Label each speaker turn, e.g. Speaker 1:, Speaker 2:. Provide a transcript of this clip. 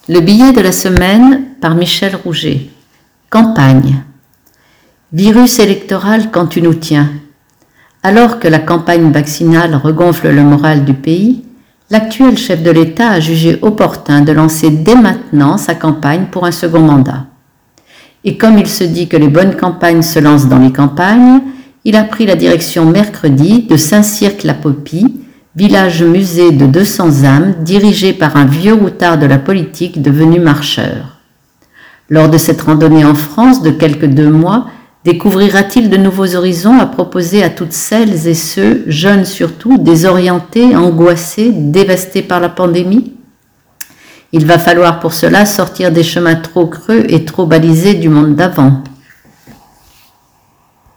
Speaker 1: Le billet de la semaine par Michel Rouget. Campagne. Virus électoral quand tu nous tiens. Alors que la campagne vaccinale regonfle le moral du pays, l'actuel chef de l'État a jugé opportun de lancer dès maintenant sa campagne pour un second mandat. Et comme il se dit que les bonnes campagnes se lancent dans les campagnes, il a pris la direction mercredi de Saint-Cirq-la-Popie, village-musée de 200 âmes dirigé par un vieux routard de la politique devenu marcheur. Lors de cette randonnée en France de quelques 2 mois, découvrira-t-il de nouveaux horizons à proposer à toutes celles et ceux, jeunes surtout, désorientés, angoissés, dévastés par la pandémie ? Il va falloir pour cela sortir des chemins trop creux et trop balisés du monde d'avant.